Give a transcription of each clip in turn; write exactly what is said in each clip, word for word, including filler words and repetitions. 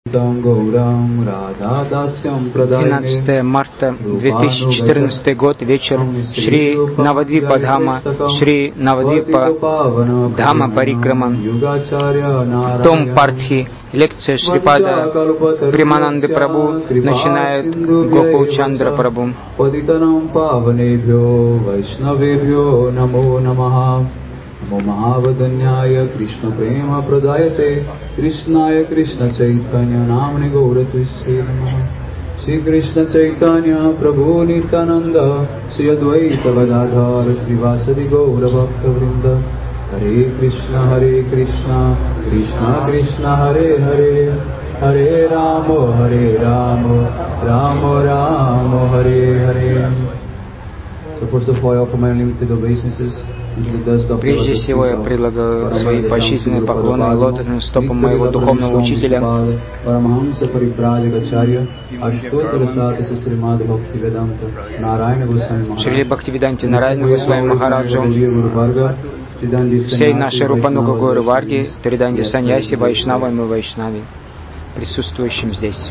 двенадцатое марта две тысячи четырнадцатый год, вечер, Шри Навадвипа Дхама, Шри Навадвипа Дхама Парикрама, Том Партхи, лекция Шрипада Примананды Прабhu, начинает Гокул Чандра Прабhu. Namo Mahavadanyaya Krishna Prema Pradayate Krishnaya Krishna Chaitanya Namani Gauratvisri Namaha Shri Krishna Chaitanya Prabhu Nityananda Shri Advaita Gadadhara Shri Vasadi Gaura Bhakta Vrinda Hare Krishna Hare Krishna Krishna Krishna Hare Hare Hare Rama Hare Rama Rama Rama Hare Hare. So first of all, I offer my unlimited obeisances. Прежде всего я предлагаю свои почтительные поклоны лотосным стопам моего духовного учителя, Шрила Бхактивиданти Нарайана Госвами Махараджу, всей нашей Рупануга Горы Варги, Триданди Саньяси, Вайшнавам и Вайшнави, присутствующим здесь.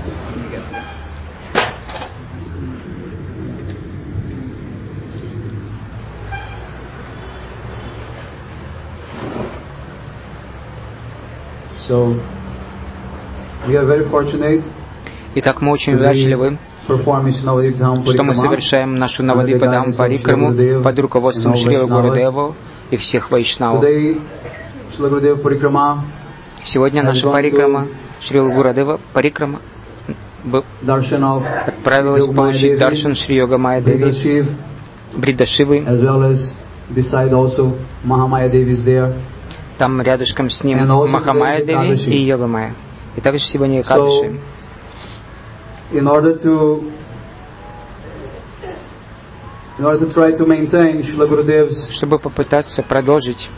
So, we are very fortunate. Итак, мы очень удачливы, что мы совершаем нашу Навадвипа Дхам Парикраму под руководством Шрилы Гурудева и всех вайшнавов. Сегодня наша Парикрама, Шрила Гурудева Парикрама, отправилась получить даршан Шри Йога Майя Деви, Брида Шивы. Там рядышком с ним Махамая Деви и Йога Майя. И также сегодня Экадаши. Чтобы попытаться продолжить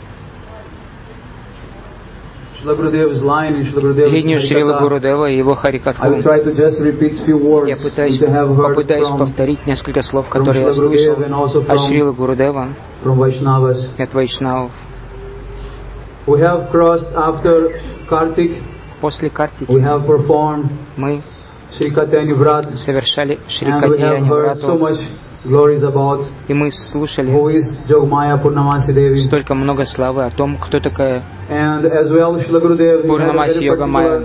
линию Шрилы Гурудева и его Харикатху, я пытаюсь, попытаюсь повторить несколько слов, которые я слышал от Шрилы Гурудева и от вайшнавов. We have crossed after Kartik. После Картики we have performed мы Shri Katyayani Vrat, совершали Шри Катьяяни Врату, и мы слушали столько много славы о том, кто такая Пурнамаси Йога Майя.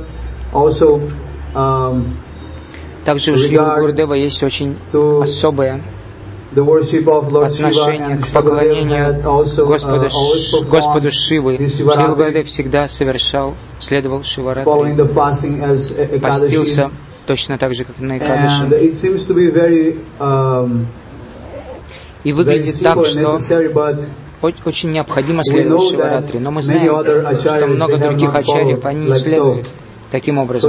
Также у Шрилы Гурудева есть очень особое отношение к поклонению Господу, Господу Шивы. Шрила Гурудев всегда совершал, следовал Шиваратри, постился точно так же, как на Экадаши. И выглядит так, что очень необходимо следовать Шиваратри. Но мы знаем, что много других ачарьев, они не следуют таким образом.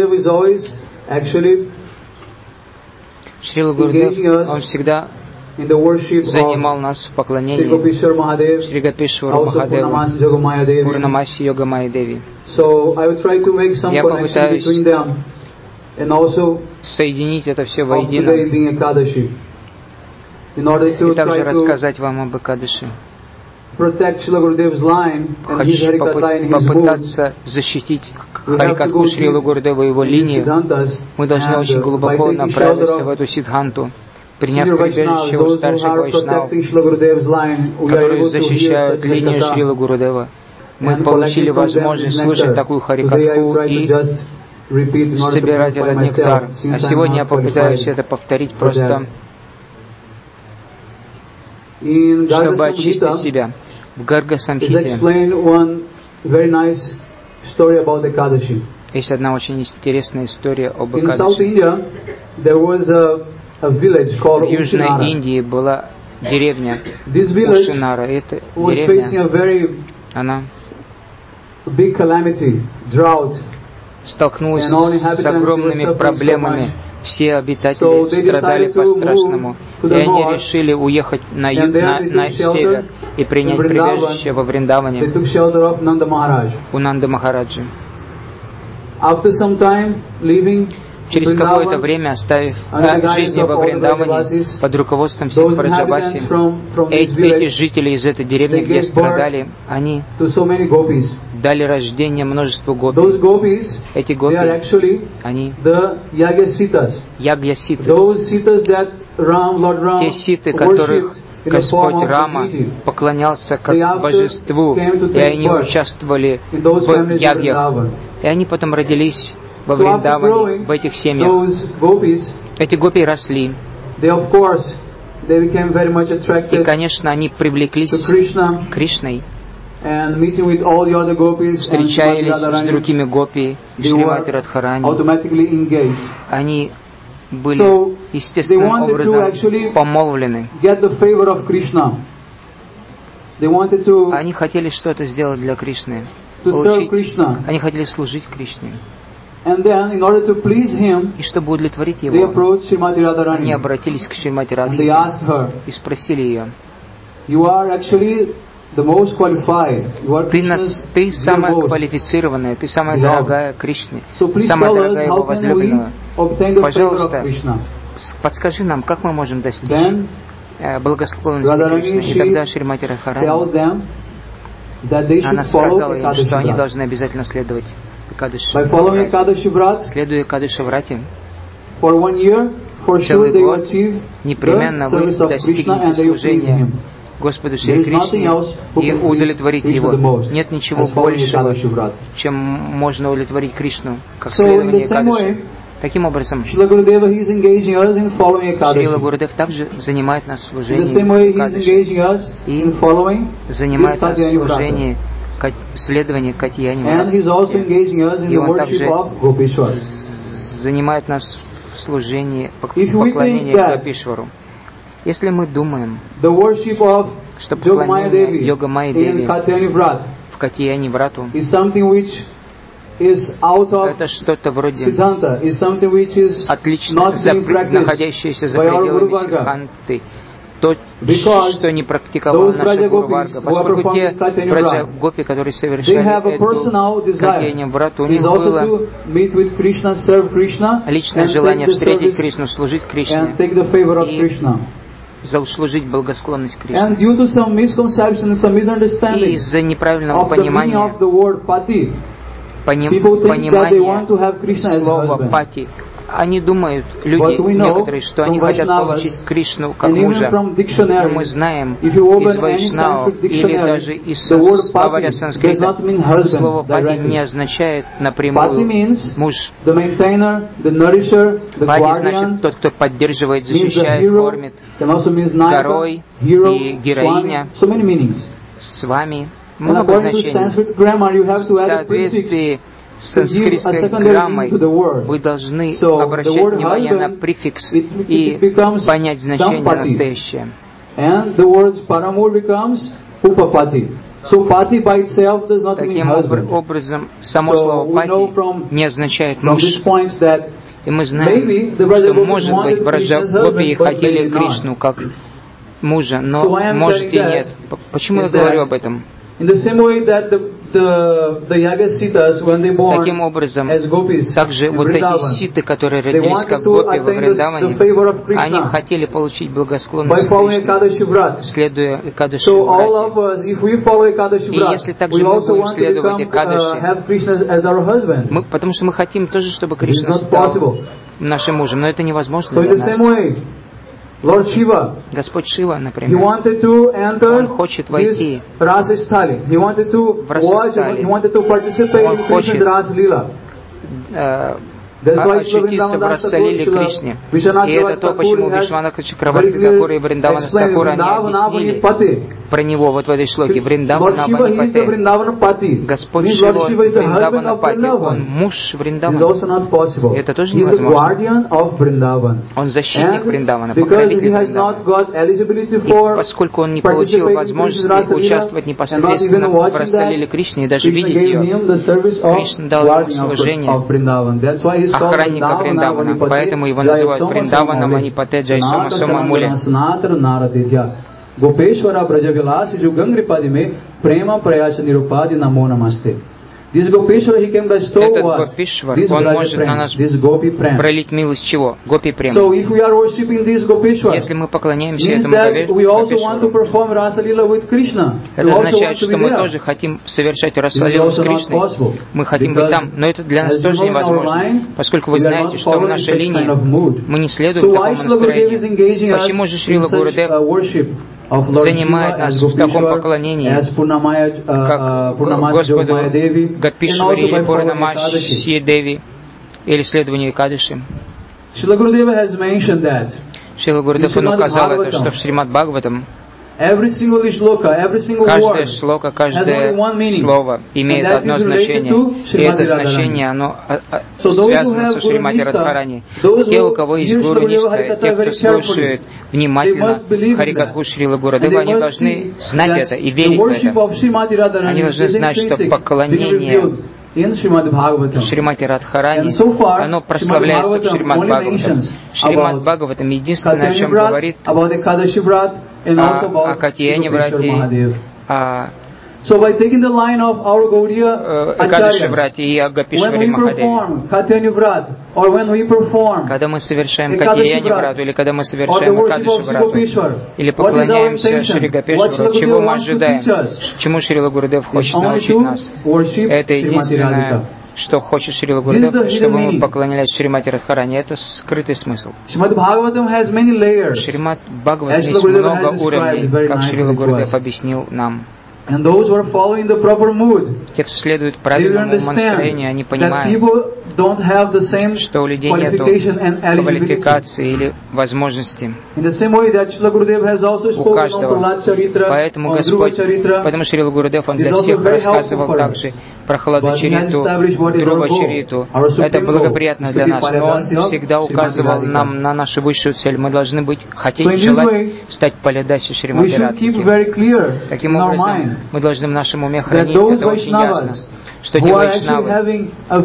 Шрила Гурудев, он всегда занимал нас в поклонении Шри Гопишвару Махадеву, Пурнамаси Йога Майя Деви. Я попытаюсь соединить это все воедино и также рассказать вам об Экадаши. Хочу попытаться защитить Харикатху Шрилы Гурудева и его линию. Мы должны очень глубоко направиться в эту сиддханту, приняв прибежище у старших вайшнавов, которые защищают линию Шрилы Гурудева. Мы получили возможность слушать такую Харикатху и собирать этот нектар. А сегодня я попытаюсь это повторить просто, чтобы очистить себя. В Гарга Самхите есть одна очень интересная история об Экадаши. В Южной Индии была деревня Ушинара. Эта деревня, она столкнулась с огромными проблемами. Все обитатели страдали по-страшному. И они решили уехать на, ю, на, на север и принять прибежище во Вриндаване у Нанды Махараджи. Через какое-то время, оставив жизни во Вриндаване под руководством всех Браджаваси, эти, эти жители из этой деревни, где страдали, они дали рождение множеству гопи. Эти гопи, они ягья-ситы, те ситы, которых Господь Рама поклонялся как божеству, и они участвовали в ягьях. И они потом родились во Вриндаване, в этих семьях. Эти гопи росли. И, конечно, они привлеклись Кришной, встречались с другими гопи, Шримати Радхарани. Они были естественным образом помолвлены. Они хотели что-то сделать для Кришны, получить. Они хотели служить Кришне. И чтобы удовлетворить его, они обратились к Шримати Радхи и спросили ее: Ты, нас, ты самая квалифицированная, ты самая дорогая Кришне, самая дорогая его возлюбленная. Пожалуйста, подскажи нам, как мы можем достичь благосклонности Кришны. И тогда Шримати Радхарани, она сказала им, что они должны обязательно следовать Экадаши-врате. Следуя Экадаши-врате, целый год непременно вы достигнете служения Господу Шри Кришне и удовлетворить Его. Нет ничего большего, чем можно удовлетворить Кришну, как следование Экадаши. Таким образом, Шрила Гурудев также занимает нас в служении Экадаши и занимает нас в служении следования Катьяни Врате. И Он также занимает нас в служении поклонения Гопишвару. Если мы думаем, что поклонение Йога-майи Деви в Катьяни Врату это что-то вроде отлично находящееся за пределами Сиддханты, то, что не практиковал наша Гуру Варга, поскольку те браджа гопи, которые совершали эту Катьяни Врату, у них было личное желание встретить Кришну, служить Кришне и заслужить благосклонность Кришны. И из-за неправильного понимания Поним, понимание слова «пати». Они думают, люди некоторые, что они хотят получить Кришну как мужа. Но мы знаем из Вайшнава или даже из словаря санскрита, слово «пати» не означает напрямую «муж». Пати значит тот, кто поддерживает, защищает, кормит, герой и героиня, с вами. Много значений. В соответствии с санскритской граммой вы должны обращать внимание на префикс и понять значение настоящее. Таким образом, само слово «пати» не означает «муж». И мы знаем, что, может быть, браджа гопи хотели Кришну как мужа, но, может, и нет. Почему я говорю об этом? Таким образом, также вот эти ситы, которые родились как гопи во Вриндаване, они хотели получить благосклонность Кришны, следуя Экадаши-врате. И если также мы будем следовать Экадаши, мы, потому что мы хотим тоже, чтобы Кришна стал нашим мужем, но это невозможно для нас. Господь Шива, например, Он хочет войти в Расастали, Он хочет э, очутиться в Расалиле Кришне. И это то, почему Вишванатха Чакраварти Такур и Вриндавана Такур они объяснили про него вот в этой шлоке. Вриндавана Пати. Господь Шива Вриндавана Пати. Он муж Вриндавана. Это тоже невозможно. Он защитник Вриндавана, покровитель Вриндавана. И поскольку он не получил возможности участвовать непосредственно в Расалиле Кришне и даже видеть ее, Кришна дал ему служение охранника Вриндавана, поэтому его называют Вриндаваном, а не Патеджа и Сома Сома Муля. Этот Гопишвар, он может на нас пролить милость чего? Гопи Према. Если мы поклоняемся этому Гопишвару, это означает, что мы тоже хотим совершать Расалилу с Кришной. Мы хотим быть там, но это для нас тоже невозможно, поскольку вы знаете, что в нашей линии мы не следуем такому настроению. Почему же Шрила Гурудев занимает нас в таком поклонении, как Господу Гопишвари или Пурнамаши Деви, или следованию Экадаши? Шрила Гурудев указал это, что в Шримад Бхагаватам каждое шлока, каждое слово имеет одно значение, и это значение, оно связано со Шримати Радхарани. Те, у кого есть Гуру Ништа, те, кто слушает внимательно Харикатху Шрилы Гурудева, они должны знать это и верить в это. Они должны знать, что поклонение Шримати Радхарани, оно прославляется в Шримад Бхагаватам. Шримад Бхагаватам единственное, о чем говорит о, о Катьяне Врате, о Экадаши Врате и о Гопишваре Махадеве. Когда мы совершаем Катьяне Врату, или когда мы совершаем Экадаши Врату, или поклоняемся Шри Гопишвару, чего мы ожидаем, чему Шрила Гурудев хочет научить нас. Это единственное, что хочет Шрила Гурудев, чтобы мы поклонялись Шримати Радхарани. Это скрытый смысл. Шримад Бхагаватам есть много уровней, как Шрила Гурудев объяснил нам. And those who are following the proper mood, те, кто следует правильному настроению, они понимают, что у людей нет квалификации или возможности. У каждого. Поэтому Господь, поэтому Шрила Гурудев, он для всех рассказывал также про Хладачариту, Друвачариту. Это благоприятно для нас, но он всегда указывал нам на нашу высшую цель. Мы должны быть, хотеть, желать стать Палидаси Шримати Радхики. Таким образом, мы должны в нашем уме хранить это очень ясно, что те вайшнавы,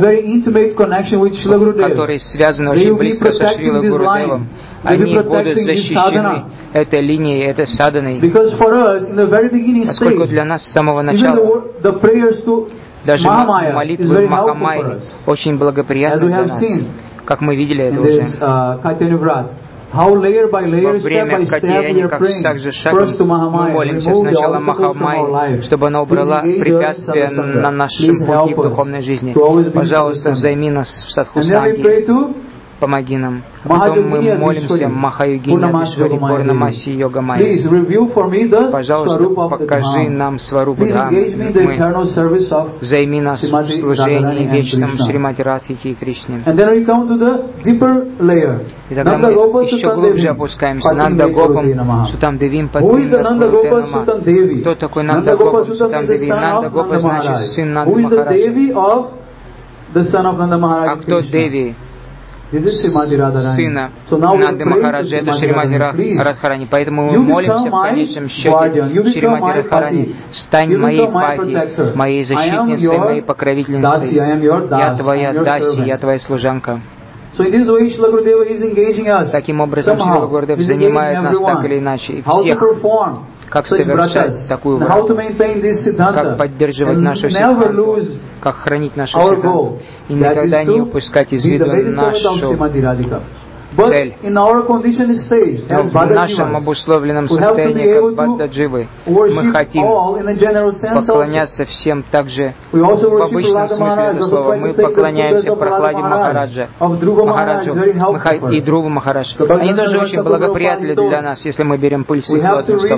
которые связаны очень близко со Шрилой Гурудевом, они будут защищены этой линией, этой саданой, поскольку для нас с самого начала даже молитвы Махамайи очень благоприятны для нас, как мы видели это уже. Во время Катьяни, как шаг за шагом, мы молимся сначала Махамайи, чтобы она убрала препятствия на нашем пути в духовной жизни. Пожалуйста, займи нас в Садхусанге, помоги нам. Потом мы молимся Махаюгине Адишвари Пурнамаси Йога Майи. Пожалуйста, покажи нам Сварупу Дхаммы. Займи нас в служении вечном Шримати Радхики и Кришне. И тогда мы еще глубже опускаемся. Нанда Гопам Сутам Девим Падвинда. Кто такой Нанда Гопам Сутам Деви? Нанда Гопа значит сын Нанда Махараджа. А кто Деви? Сына Нанды Махараджа, это Шримати Радхарани. Поэтому мы молимся в конечном счете Шримати Радхарани: стань моей пати, моей защитницей, моей покровительницей. Я твоя даси, я твоя служанка. Таким образом, Шрила Гурудев занимает нас так или иначе, и всех, как совершать такую врату, как поддерживать нашу сиддханту, как хранить нашу сиддханту, и никогда не упускать из виду нашу цель. Но в нашем обусловленном состоянии, как Баддадживы, мы хотим поклоняться всем также в обычном смысле этого слова. Мы поклоняемся Прахладе Махараджа, Махараджу и Друву Махарадж. Они тоже очень благоприятны для нас, если мы берем пыль с их лотных стоп.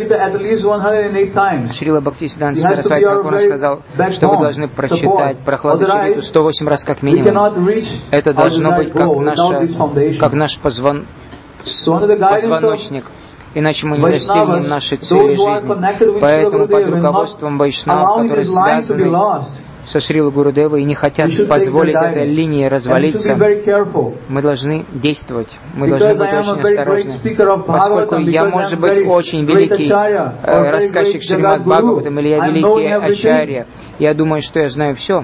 Шрила Бхактисиданта Сарасвати Тхакур сказал, что вы должны прочитать Прахладу Чариту сто восемь раз как минимум. Это должно быть как наша как наш позвон... позвоночник. Иначе мы не достигнем нашей цели жизни. Поэтому под руководством вайшнавов, которые связаны со Шрилой Гурудевой и не хотят позволить этой линии развалиться, мы должны действовать. Мы должны быть очень осторожны. Поскольку я, может быть, очень великий э, рассказчик Шримад Бхагаватам, или я великий ачарья, я думаю, что я знаю все.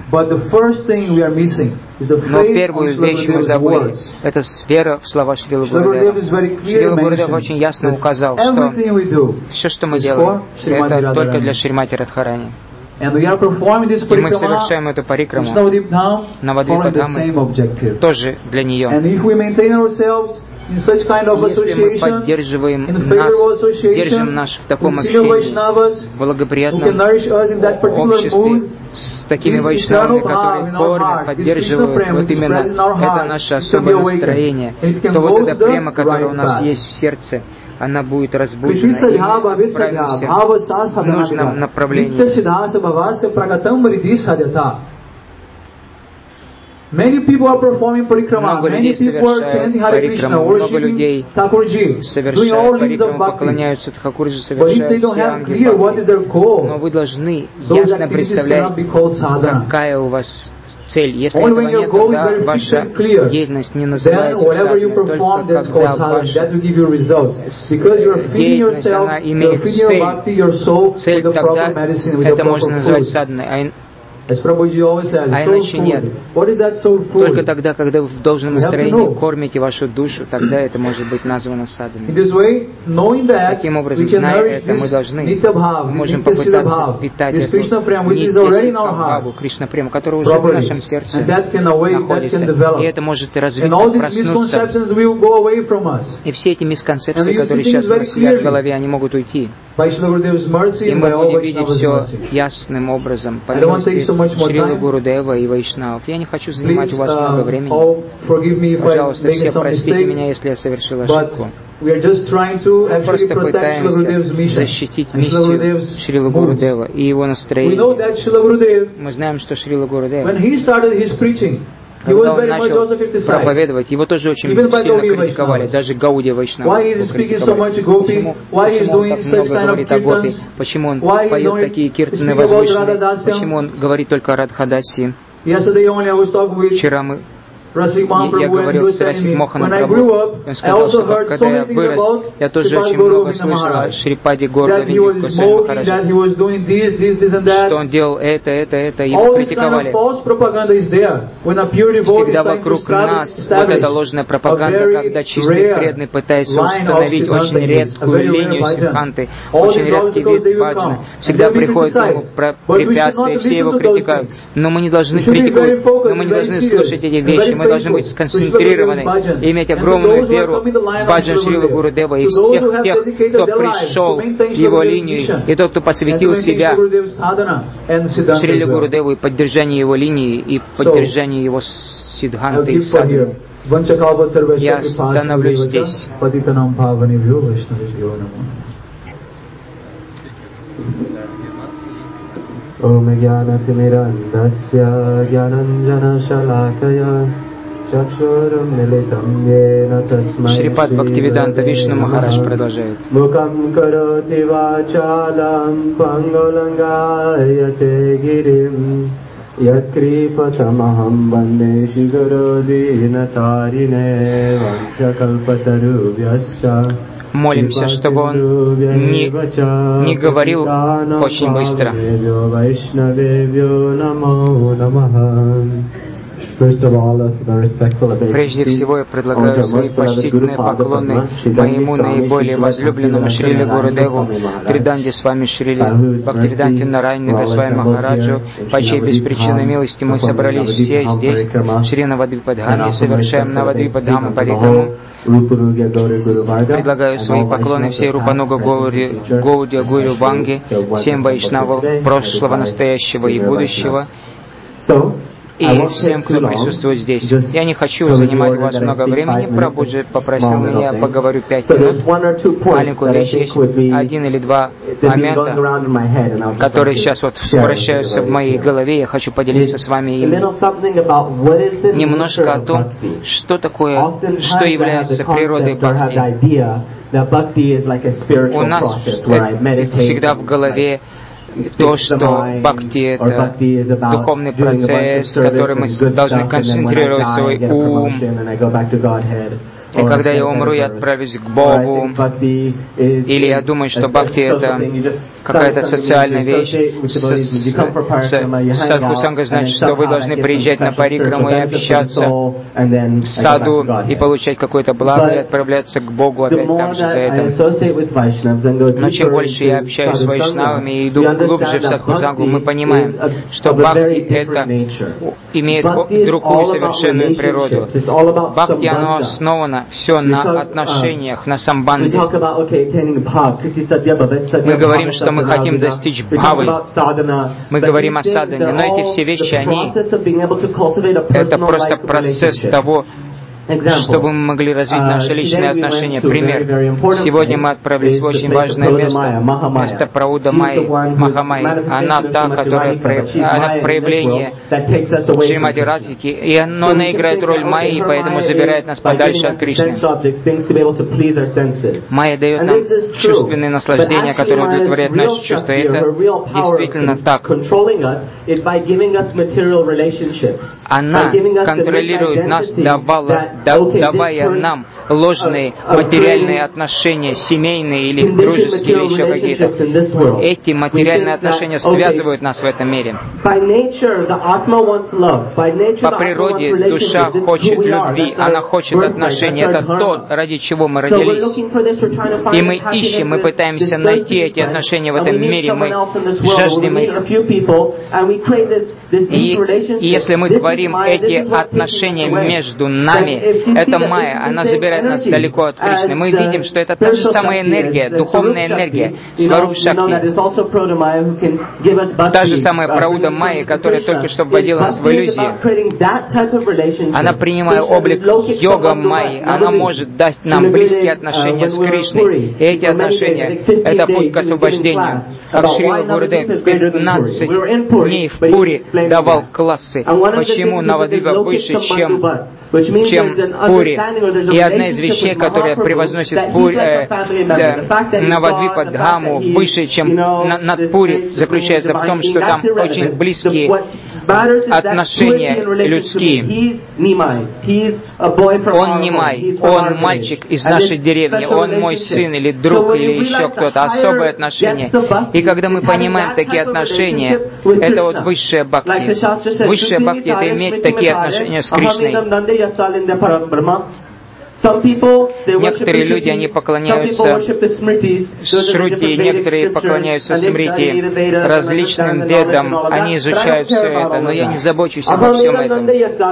Но первую вещь мы забыли. Это вера в слова Шрилы Гурудева. Шрила Гурудев очень ясно указал, что все, что мы делаем, это только для Шримати Радхарани. And we are performing this и мы совершаем эту парикраму, Навадвипадхамы, тоже для нее. And if we maintain ourselves in such kind of если мы поддерживаем нас, держим нас в таком общении, в благоприятном обществе, с такими вайшнавами, которые кормят, поддерживают, вот именно это наше особое настроение, то вот эта према, которая у нас есть в сердце, она будет разбужена, и мы отправимся в нужном направлении. Many people are performing parikrama. Много людей совершают парикраму, много людей совершают парикраму, поклоняются Тхакурджи, совершают все ангелы. Но вы должны ясно представлять, какая у вас цель. Если этого нет, тогда ваша деятельность не называется садханой, только когда ваша деятельность, она имеет цель, цель тогда это можно назвать садханой. А иначе нет. Только тогда, когда вы в должном настроении кормите вашу душу, тогда это может быть названо садханой. Таким образом, зная это, мы должны, мы можем попытаться питать эту нитья-сиддхабхаву, Кришна-прему, которая уже в нашем сердце находится. И это может развиться, проснуться. И все эти мисконцепции, которые сейчас у нас сидят в голове, они могут уйти. И мы будем видеть все ясным образом, по милости Шрилы Гурудева и Вайшнавов. Я не хочу занимать у вас много времени. Пожалуйста, все простите меня, если я совершил ошибку. Мы просто пытаемся защитить миссию Шрилы Гурудева и его настроение. Мы знаем, что Шрила Гурудева, когда он начал проповедовать, его тоже очень сильно критиковали, даже Гаудия Вайшнава его критиковали. Почему? Почему он так много говорит о гопи? Почему он поет такие киртаны возвышенные? Почему он говорит только о Радхадасе? Вчера мы Я говорил с Расик Моханом Прабху, он сказал, что когда я вырос, я тоже очень много слышал о Шрипаде Гордавинде Госвами Махараджа, что он делал это, это, это, его критиковали. Всегда вокруг нас вот эта ложная пропаганда, когда чистый преданный пытается установить очень редкую линию сиддханты, очень редкий вид баджаны. Всегда приходит к нему препятствия, все его критикуют. Но мы не должны критиковать, но мы не должны слушать эти вещи. Мы должны быть сконцентрированы и иметь огромную веру в баджан Шрилы Гурудева и всех тех, кто пришел в его линию, и тот, кто посвятил себя Шриле Гурудеву и поддержанию его линии, и поддержанию его сиддханты и садханы. Я становлюсь здесь. Om Jnanatimirandasya Jnananjana Shalakaya Chakshuram Militam Yena Tasmai Шрипад Бхактивиданта Вишну Махарадж продолжает. Mukam Karoti Vachalam Pangolangayate Girim Yatkripatamaham Vande Shigarodina Tarine Vanshakalpatarubhyascha. Молимся, чтобы он не, не говорил очень быстро. Прежде всего, я предлагаю свои почтительные поклоны моему наиболее возлюбленному Шриле Гурудеву, Триданде с вами Шриле Бхактивиданте Нарайне Госвами Махараджу, по чьей беспричинной милости мы собрались все здесь, Шри Навадвипадхаме, и совершаем Навадвипадхаму парикраму. Предлагаю свои поклоны всей Рупануга Гаудия Гуру Ванги, всем вайшнавам прошлого, настоящего и будущего, и всем, кто присутствует здесь. Я не хочу занимать у вас много времени. Прабхуджи попросил меня, поговорю пять минут. Маленькую вещь есть, один или два момента, которые сейчас вот вращаются в моей голове. Я хочу поделиться с вами ими. Немножко о том, что такое, что является природой бхакти. У нас всегда в голове то, что бхакти — это духовный процесс, в который мы должны концентрировать свой ум. И когда я умру, я отправлюсь к Богу. Или я думаю, что бхакти — это какая-то социальная вещь. Садхусанга значит, что вы должны приезжать на парикраму и общаться в саду и получать какое-то благо, и отправляться к Богу опять там же за этим. Но чем больше я общаюсь с вайшнавами и иду глубже в садхусангу, мы понимаем, что бхакти — это имеет другую совершенную природу. Бхакти, оно основано все на отношениях, на самбанде. Мы говорим, что мы хотим достичь бхавы. Мы говорим о садхане, но эти все вещи, они это просто процесс того, чтобы мы могли развить наши личные отношения. Пример. Сегодня мы отправились в очень важное место, место Прауда Майи, Махамайи. Она та, которая она проявление Шримати Радхики, и оно, она играет роль Майи, и поэтому забирает нас подальше от Кришны. Майя дает нам чувственные наслаждения, которые удовлетворяют наши чувства. И это действительно так. Она контролирует нас, давала давая нам ложные материальные отношения, семейные или дружеские, или еще какие-то. Эти материальные отношения связывают нас в этом мире. По природе душа хочет любви, она хочет отношений. Это то, ради чего мы родились. И мы ищем, мы пытаемся найти эти отношения в этом мире, мы жаждем их. И, и если мы творим эти отношения между нами, это майя, она забирает нас далеко от Кришны. Мы видим, что это та же самая энергия, духовная энергия, Сваруп Шакти. Та же самая Прауда Майи, которая только что вводила нас в иллюзию. Она, принимая облик йога Майи, она может дать нам близкие отношения с Кришной. И эти отношения — это путь к освобождению. Как Шрила Гурудев пятнадцать дней в Пури давал классы, почему Навадвипа выше, чем чем Пури. И одна из вещей, которая превозносит Пури, э, да, Навадвипа Дхаму выше, чем на, над Пури, заключается в том, что там очень близкие отношения людские. Он не май, он мальчик из нашей деревни, он мой сын или друг или еще кто-то, особые отношения. И когда мы понимаем такие отношения, это вот высшая бхакти. Высшая бхакти — это иметь такие отношения с Кришной. Некоторые люди, они поклоняются Шрути, некоторые поклоняются Смрити, различным ведам, они изучают все это, но я не забочусь обо всем этом.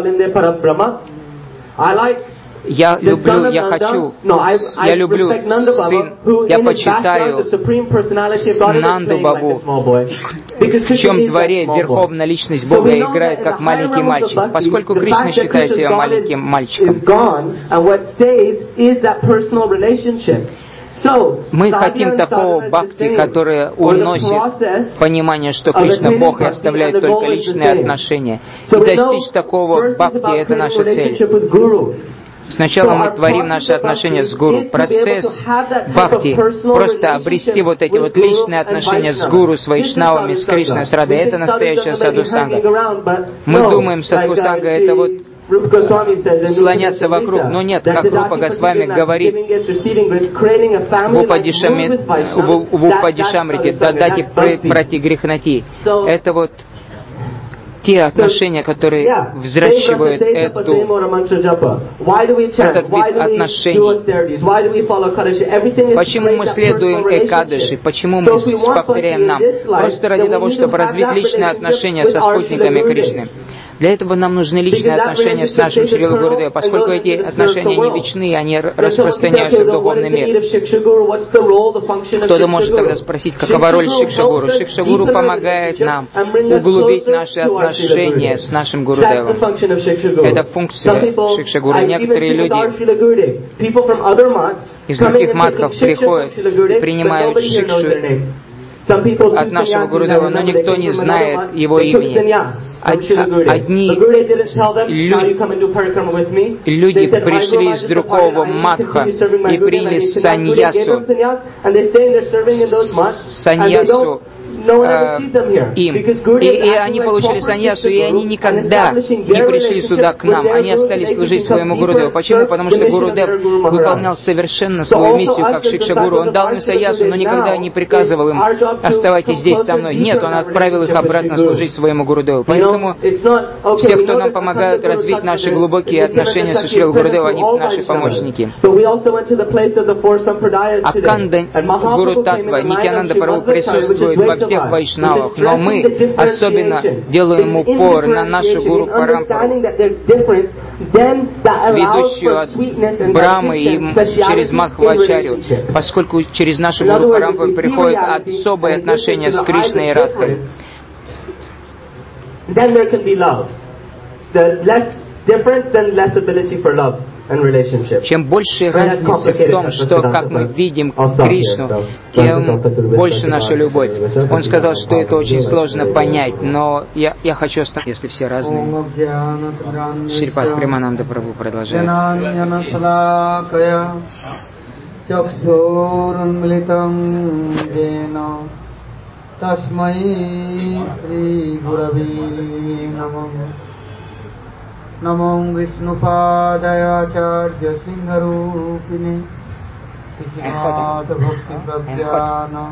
Я люблю, я хочу, я люблю сын, я почитаю Нанду Бабу, в чем дворе верховная личность Бога играет как маленький мальчик, поскольку Кришна считает себя маленьким мальчиком. Мы хотим такого бхакти, которое уносит понимание, что Кришна Бог, и оставляет только личные отношения. И достичь такого бхакти — это наша цель. Сначала мы творим наши отношения с гуру. Процесс бхакти, просто обрести вот эти вот личные отношения с гуру, с вайшнавами, с Кришной, с Радой, это настоящая садхусанга. Мы думаем, садхусанга — это вот слоняться вокруг. Но нет, как Рупа Госвами говорит в Упадишамрите, «Дадати прати грехнати». Это вот те отношения, которые взращивают эту, этот вид отношений. Почему мы следуем Экадаши? Почему мы повторяем нам? Просто ради того, чтобы развить личные отношения со спутниками Кришны. Для этого нам нужны личные отношения с нашим Шрила Гурудевом, поскольку эти отношения не вечны, они распространяются в духовный мир. Кто-то может тогда спросить, какова роль Шикшагуру? Шикшагуру помогает нам углубить наши отношения с нашим Гурудевом. Это функция Шикшагуру. Некоторые люди из других матхов приходят и принимают Шикшу от нашего Гурудева, но никто не знает его имени. Одни люди пришли из другого матха и приняли саньясу, саньясу э, им. И, и они получили саньясу, и они никогда не пришли сюда к нам. Они остались служить своему Гурудеву. Почему? Потому что Гурудев выполнял совершенно свою миссию как Шикша-гуру. Он дал им саньясу, но никогда не приказывал им: оставайтесь здесь со мной. Нет, он отправил их обратно служить своему Гурудеву. Поэтому все, кто нам помогают развить наши глубокие отношения с Шрила Гурудевом, они наши помощники. Аканда Гуру Татва, Нитьянанда Прабху присутствует во всех вайшнавах, но мы особенно делаем упор на нашу Гуру Парампару, ведущую от Брамы и через Мадхвачарью, поскольку через нашу Гуру Парампару приходят особые отношения с Кришной и Радхой. Then there can be love. The less difference, then less ability for love and relationship. Чем больше разницы в том, что как мы видим Кришну, тем больше наша любовь. Он сказал, что это очень сложно понять, но я, я хочу остановиться, если все разные. Шрипад Премананда Прабху продолжает. Тасмай Шри Гурави Намо Намо Вишнупадая Ачарья Сингharupine Сисимат Бхакти Прагьяна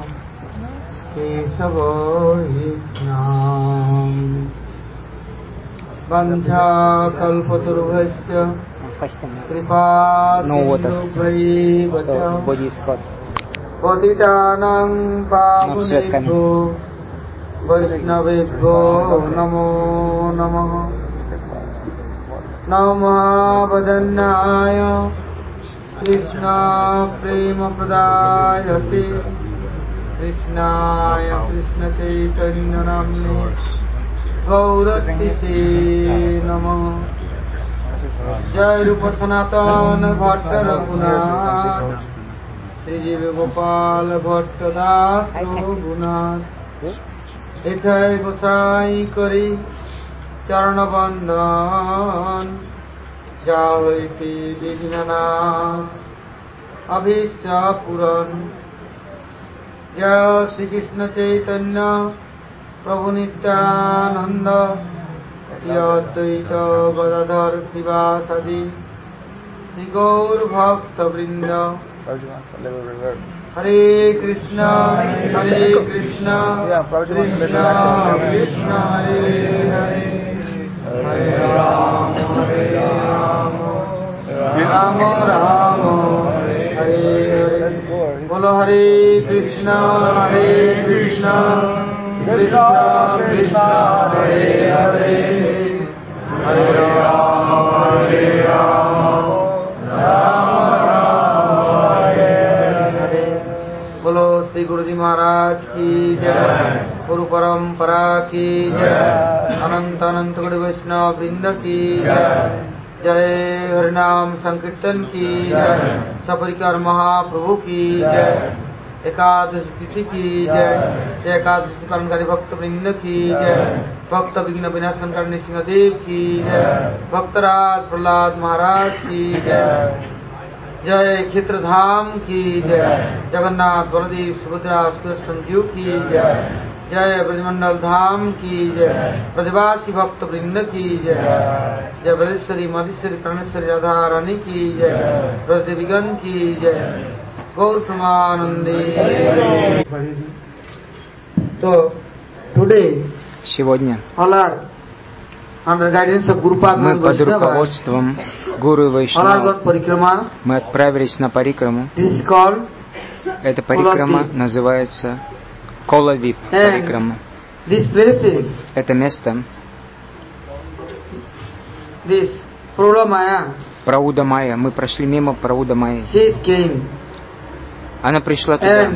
Kesavayitnam Vancha Kalpatarubhasya Kripa Sindhubhaivacha Patitanang Pavanebhyo Vaishnavebhyo Namo Namaha Namaha Vadanyaya Krishna Prema Pradayate Krishnaya Krishna Chaitanya Namne Gauratise Namaha Jai Rupa Sanatana Bhatta Raghunath Sri Jiva Gopal Bhatta Das Raghunath Ithai Gosai Kari Charana Bandhan Javiti Vignanas Abhishta Puran Jaya Sri Krishna Chaitanya Prabhu Nityananda Yadvaita Gadadhar Sivasadi Sri Gaur Bhakta Vrinda Hare Krishna, Hare Krishna, Krishna Krishna, Hare Hare, Hare Rama, Hare Rama, Rama Rama, Hare Hare. Bolo Hare Krishna, Hare Krishna, Krishna Krishna, Hare Hare, Hare Rama, Hare Rama, Rama Shri Guru Ji Maharaj ki jai, Guru Parampara ki jai, Ananta Ananta Guru Vaishnava Vrinda ki jai, Jai Harinam Sankirtan ki jai, Saparikar Mahaprabhu ki jai, Ekadash Tithi ki jai, Jai Ekadash Parankari Bhakta Vrinda ki jai, Bhakta Vigna Vinashankar Nrsimhadev ki jai, Bhaktaraj Prahlad Maharaj ki jai, जय क्षेत्रधाम की जय, जगन्नाथ बलदेव सुभद्रा संजीव की जय, जय ब्रजमंडल धाम की जय, ब्रजवासी भक्त वृंद की जय, जय ब्रजेश्वरी मधेश्वरी प्राणेश्वरी राधा रानी की जय, ब्रजदेवीगण की जय, गौर प्रेमानंदे। तो today сегодня мы под руководством Гуру и Вайшнава мы отправились на парикраму. Эта парикрама называется Колавип парикрама. Это место Прауда Майя. Мы прошли мимо Прауда Майи. Она пришла туда.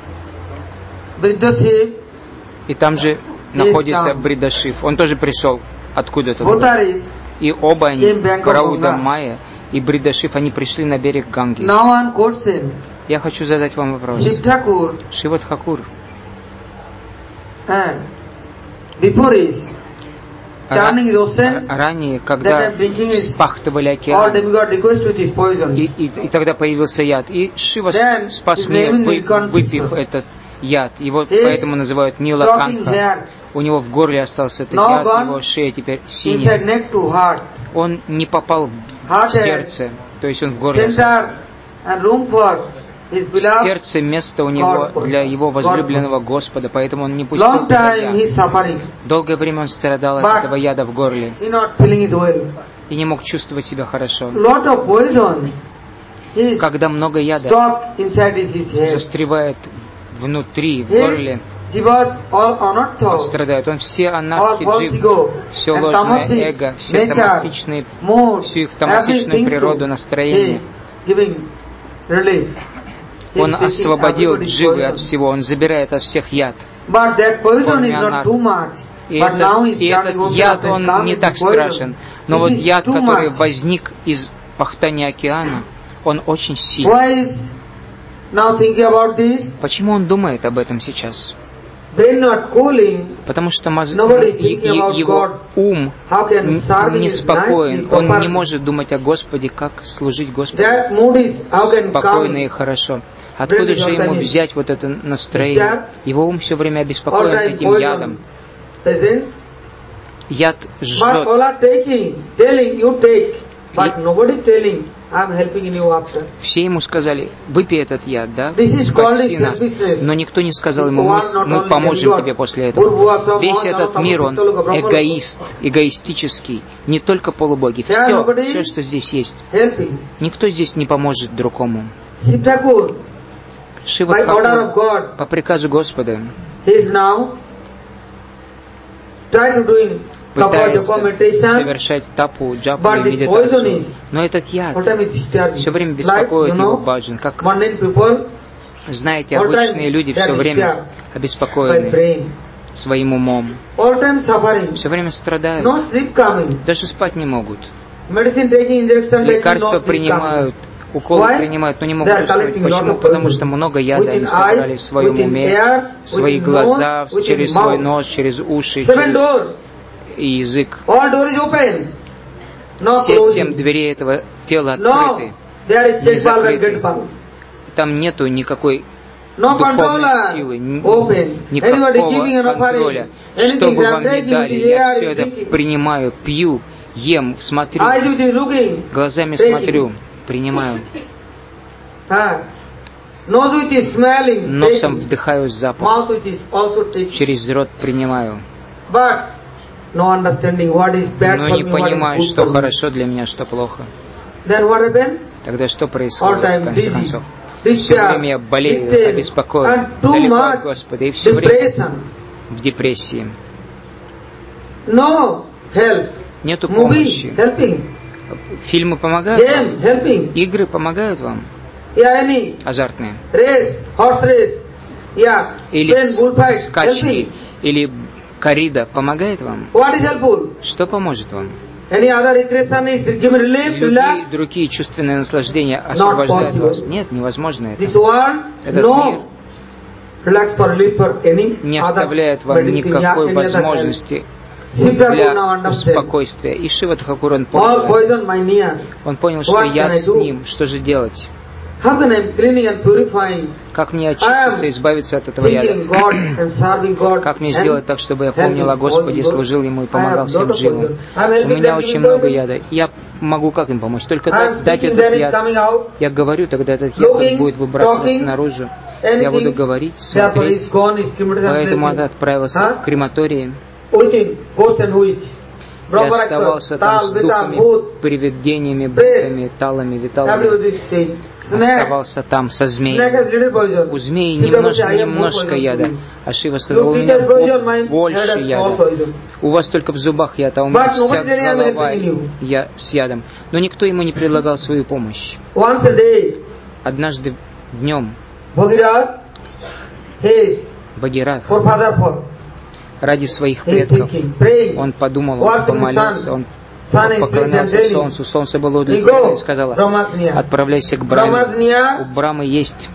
И там же находится Бридашив. Он тоже пришел откуда-то. И оба они, Прауда Майя и Бридашив, они пришли на берег Ганги. Я хочу задать вам вопрос. Шива Тхакур. Ранее, когда спахтывали океан, и, и, и тогда появился яд, и Шива спас мир, вы, выпив этот яд. Его поэтому называют Нилакантха. У него в горле остался этот яд, его шея теперь синяя. Он не попал в сердце, то есть он в горле остался. В сердце место у него для его возлюбленного Господа, поэтому он не пустил туда яд. Долгое время он страдал от этого яда в горле и не мог чувствовать себя хорошо. Когда много яда застревает внутри, в горле, он страдает. Он все анархи, джив, все ложное эго, все тамасичные, всю их тамасичную природу, настроение. Он освободил дживы от всего, он забирает от всех яд. И этот, и этот яд, он не так страшен. Но вот яд, который возник из пахтания океана, он очень сильный. Почему он думает об этом сейчас? Потому что маз... его ум неспокоен. Он не может думать о Господе, как служить Господу спокойно и хорошо. Откуда же ему взять вот это настроение? Его ум все время обеспокоен этим ядом. Яд жжет. Все ему сказали, выпей этот яд, да, спаси нас. Но никто не сказал ему, мы, мы поможем тебе после этого. Весь этот мир, он эгоист, эгоистический, не только полубоги. Все, все, что здесь есть. Никто здесь не поможет другому. Шива Тхакур, по приказу Господа, пытается совершать тапу, джапу и медитацию. Но этот яд все время беспокоит его баджан. Как, знаете, обычные люди все время обеспокоены своим умом. Все время страдают. Даже спать не могут. Лекарства принимают, уколы принимают, но не могут уснуть. Почему? Потому что много яда они собрали в своем уме, в свои глаза, через свой нос, через уши, через и язык. Все семь дверей этого тела открыты, не закрыты. Там нету никакой духовной силы, никакого контроля. Что бы вам ни дали, я все это принимаю, пью, ем, смотрю, глазами смотрю, принимаю. Носом вдыхаю запах, через рот принимаю. Но не понимаю, что хорошо для меня, что плохо. Тогда что происходит, в конце концов? Все время я болею, обеспокоен, далеко от Господа, и все время в депрессии. Нету помощи. Фильмы помогают вам? Игры помогают вам? Азартные? Или скачки? Или коррида помогает вам? Что поможет вам? Другие, другие чувственные наслаждения освобождают вас? Нет, невозможно это. Этот мир не оставляет вам никакой возможности для спокойствия. И Шива Тхакур, он понял, он понял, что я с ним, что же делать? Как мне очиститься, избавиться от этого яда? Как мне сделать так, чтобы я помнил о Господе, служил Ему и помогал всем живым? У меня очень много яда. Я могу как им помочь? Только дать, дать этот яд. Я говорю, тогда этот яд будет выбрасываться наружу. Я буду говорить, смотреть. Поэтому он отправился в крематорий. Я оставался там с духами, привидениями, бутами, талами, виталами. Оставался там со змеей. У змеи немножко, немножко яда. А Шива сказал, у меня больше яда. У вас только в зубах яд, а у меня вся голова я с ядом. Но никто ему не предлагал свою помощь. Однажды днем Бхагиратх ради своих предков, он подумал, он помолился, он поклонялся солнцу. Солнце было удовлетворено и сказала, отправляйся к Брахме. У Брамы есть.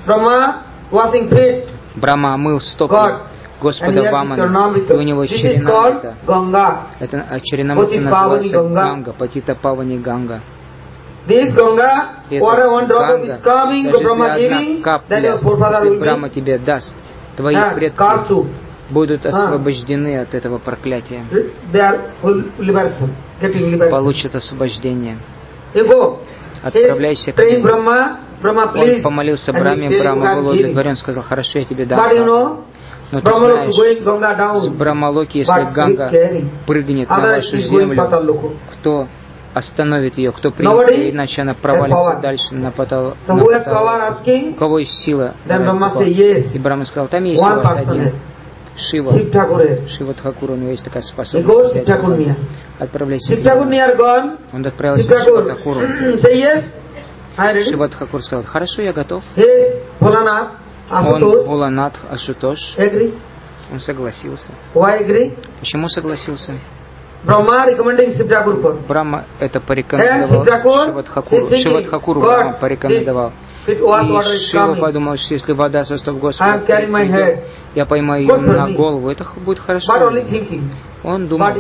Брахма омыл стопы Господа Вамана, и у него Чаринамрита. Это Чаринамрита называется Ганга, Патита Павани Ганга. И эта Ганга, даже если одна капля, если Брахма тебе даст, твои предки будут освобождены от этого проклятия, получат освобождение. Отправляйся к нему. Он помолился Брахме, Брахма был удовлетворен, сказал: хорошо, я тебе дам. Но ты знаешь, с Брахмалоки, если Ганга прыгнет на вашу землю, кто остановит ее, кто примет ее, иначе она провалится дальше на потолок. У кого есть сила? И Брахма сказал: там есть у вас один. Шива, Шива Тхакур, у него есть такая способность. Отправляйся. Он отправился к Шива Тхакуру. Шива Тхакур сказал: хорошо, я готов. Он Бхоланатх Ашутош. Он согласился. Почему согласился? Брахма это порекомендовал Шива Тхакуру. Шива Тхакуру Брахма порекомендовал. И Шива подумал, что если вода со стоп Господа придет, я поймаю ее на голову, это будет хорошо. Он думал,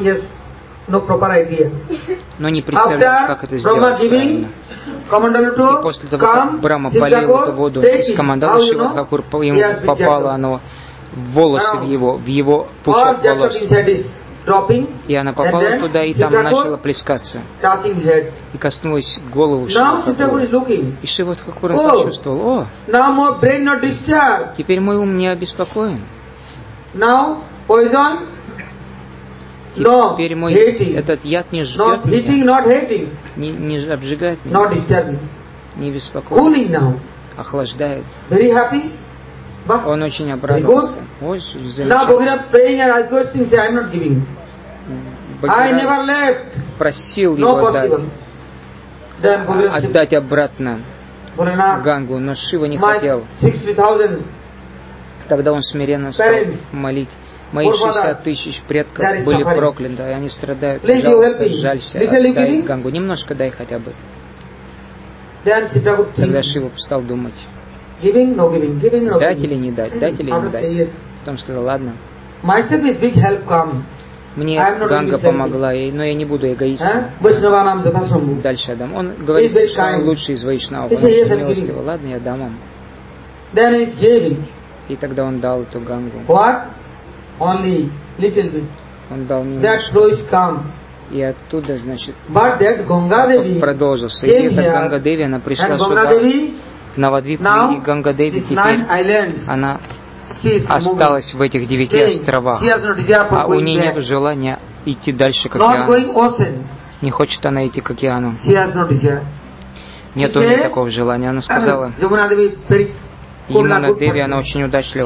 но не представлял, как это сделать правильно. И после того, как Брахма полил эту воду из командала, Шива Тхакур, ему попало оно в волосы в его, в его пучок волос. И она попала туда, и там начала плескаться. И коснулась голову Шива Тхакура. И Шива Тхакур почувствовал: о, теперь мой ум не обеспокоен. Теперь мой этот яд не ждет меня, не, не обжигает меня, не беспокоит, охлаждает. Он очень обрадовался. Ой, замечательно. Бхагират просил его отдать, отдать обратно Гангу, но Шива не хотел. Тогда он смиренно стал молить: мои шестьдесят тысяч предков были прокляты, и они страдают. Пожалуйста, жалься, отдай Гангу. Немножко дай хотя бы. Тогда Шива стал думать: дать или не дать, дать или не дать. Потом сказал: ладно, мне Ганга помогла, но я не буду эгоистом. Дальше отдам. Он говорит, что он лучший из вайшнавов, он очень милостивый. Ладно, я дам вам. И тогда он дал эту Гангу. Он дал немножко. И оттуда, значит, продолжился. И эта Ганга Деви, она пришла сюда, в Навадвипу, и Ганга Деви теперь, она осталась в этих девяти островах, а у нее нет желания идти дальше к океану. Не хочет она идти к океану. Нет у нее такого желания. Она сказала: Ямуна Деви, она очень удачлива.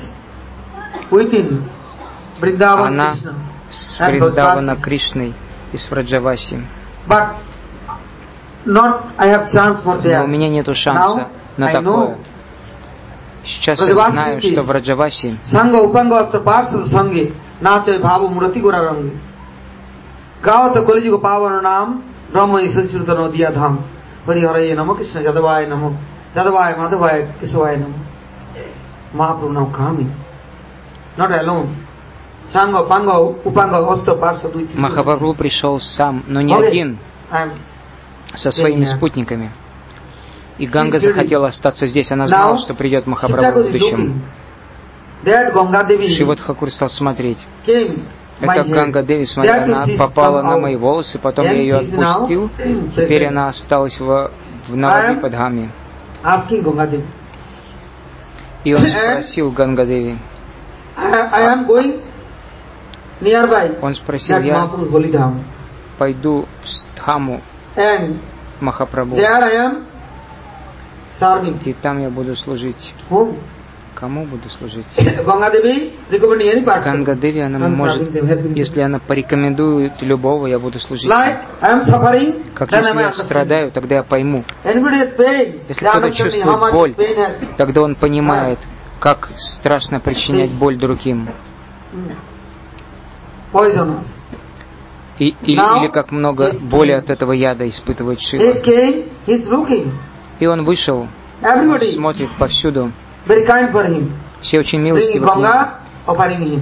Она с Вриндавана Кришной и с Враджаваси. Но у меня нету шанса на такое. Сейчас я знаю, что в Враджаваси Махапрабху пришел сам, но не один, со своими спутниками. И Ганга захотела остаться здесь. Она знала, что придет Махапрабху в будущем. Шива Тхакур стал смотреть. Эта Ганга Деви, смотря, она попала на мои волосы, потом я ее отпустил. Теперь она осталась в, в Навадвипадхаме. И он спросил Ганга Деви. Он спросил: я пойду в Дхаму Махапрабху, и там я буду служить. Кому буду служить? Ганга Деви, она может, если она порекомендует любого, я буду служить. Как если я страдаю, тогда я пойму. Если кто-то чувствует боль, тогда он понимает, как страшно причинять боль другим. И, или, или как много боли от этого яда испытывает Шива. И он вышел, он смотрит повсюду. Все очень милостивы к нему.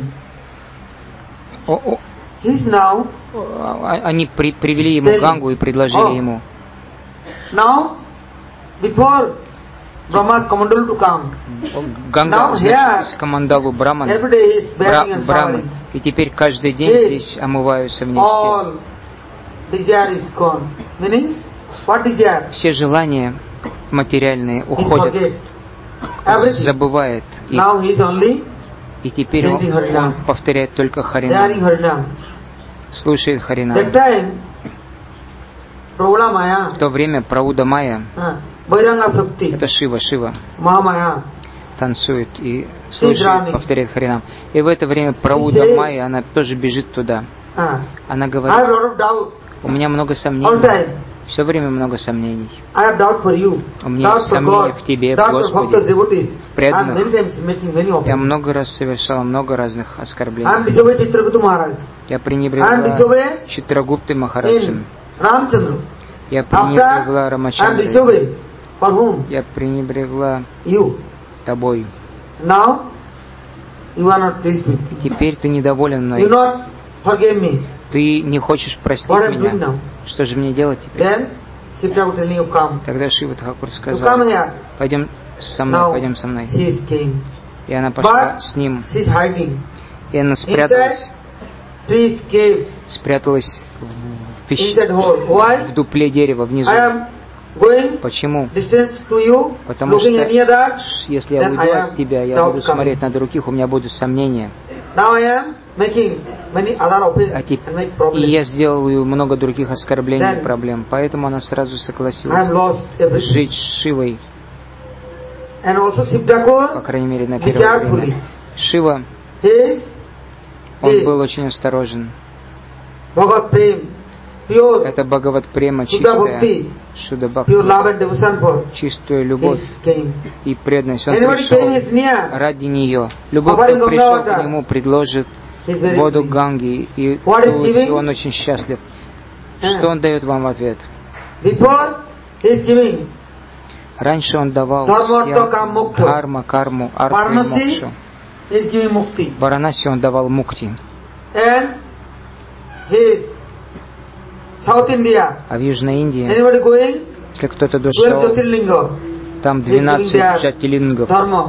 О, о, они при, привели ему Гангу и предложили ему. Brahma's commandal to come. Ганга, значит, командалу Браман, Бра, Браман. И теперь каждый день здесь омываются в ней все. Все желания материальные уходят, забывает их. И теперь он, он повторяет только Харинам, слушает Харинам. В то время Прауда Майя, это Шива, Шива, танцует и слушает, повторяет Харинам. И в это время Прауда Майя, она тоже бежит туда. Она говорит: у меня много сомнений. Все время много сомнений. У меня есть сомнения в Тебе, в Господе, в преданных. Я много раз совершала много разных оскорблений. Я пренебрегла Читрагуптой Махараджем. Я пренебрегла Рамачандрой. Я пренебрегла Тобой. И теперь Ты недоволен мной. Ты не хочешь простить меня. Что же мне делать теперь? Тогда Шива Тхакур сказал: пойдем со мной, пойдем со мной. И она пошла с ним. И она спряталась, спряталась в пещере, в дупле дерева внизу. Почему? Потому что если я уйду от тебя, я буду смотреть на других, у меня будут сомнения. А теперь, и я сделаю много других оскорблений и проблем. Поэтому она сразу согласилась жить с Шивой. По крайней мере, на первое время. Шива, он был очень осторожен. Это Бхагават Према, чистая Шуда Бхакти, чистая любовь и преданность. Он пришел ради нее. Любой, кто пришел к нему, предложит воду Ганги, и он очень счастлив. Что он дает вам в ответ? Раньше он давал всем дхарма, карму, артху и мокшу. В Варанаси он давал мукти. А в Южной Индии, если кто-то дошел, там двенадцать джатилингов.